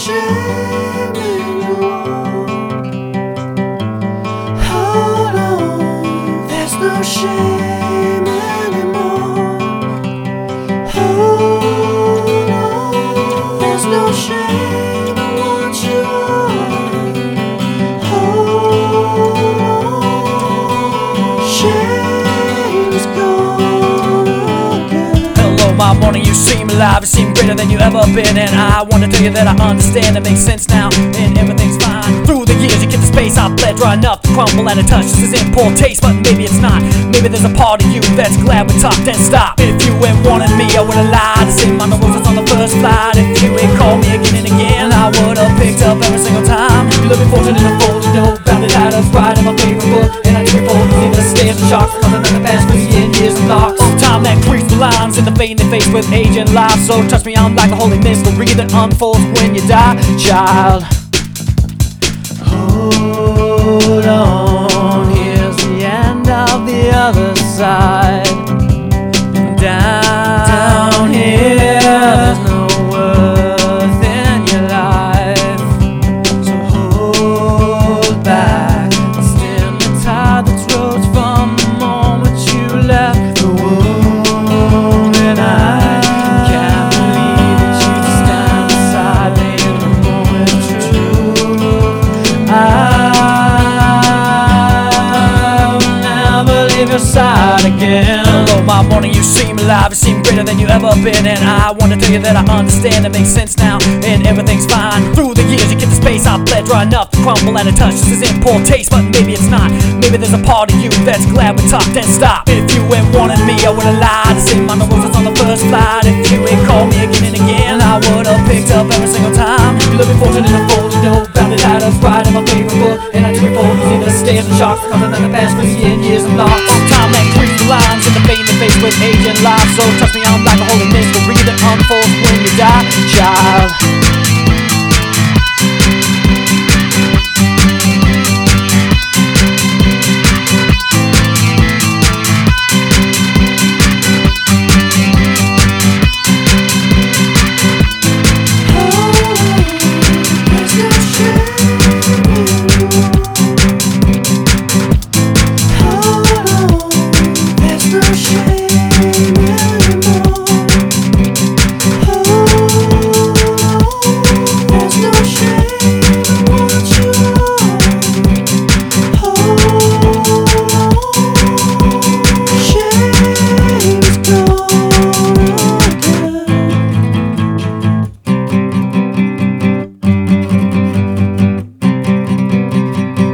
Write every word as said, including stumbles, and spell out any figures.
shame in you walk. Hold on, there's no shame anymore. Hold on, there's no shame in what you are. Hold on, shame is gone again. Hello, my morning, you seem alive, you seem greater than you ever been. And I want to tell you that I understand, it makes sense now, and everything's fine. Through the years, you get the space I've bled dry enough to crumble at a touch. This is in poor taste, but maybe it's not. Maybe there's a part of you that's glad we talked and stopped. If you ain't wanted me, I would've lied to say my roses on the first flight. If you ain't called me again and again, I would've picked up every single time. You look me fortune in a fold, you know, bound it out of pride in my favorite book. And I took it forward, see the stairs and shocks, coming in the past million years and locks. Time that creeps the lines in the vein they face with age and life. So trust me, I'm like a holy mystery that unfolds when you die, child. Hold on, here's the end of the other side. Down, down here, there's no worth in your life. So hold back, stem the tide that rose from the moment you left the womb. And I can't believe that you just stand beside me in the moment of truth. I'll never leave your side again. Hello, my morning, you seem alive, you seem greater than you ever been. And I want to tell you that I understand, it makes sense now, and everything's fine. Through the years, you get the space I've bled dry enough to crumble at a touch. This is in poor taste, but maybe it's not. Maybe there's a part of you that's glad we talked and stopped. If you ain't wanted me, I would've lied to say my roses on the first flight. If you ain't called me again and again, I would've picked up every single time. You look me fortune in a fold, you know, bound it out of pride in my favorite book. And I took it forward, see the stairs and shocks, coming in the past million years and locks. Time that creeps the lines in the vein they face with age and life. So trust me, I'm like a holy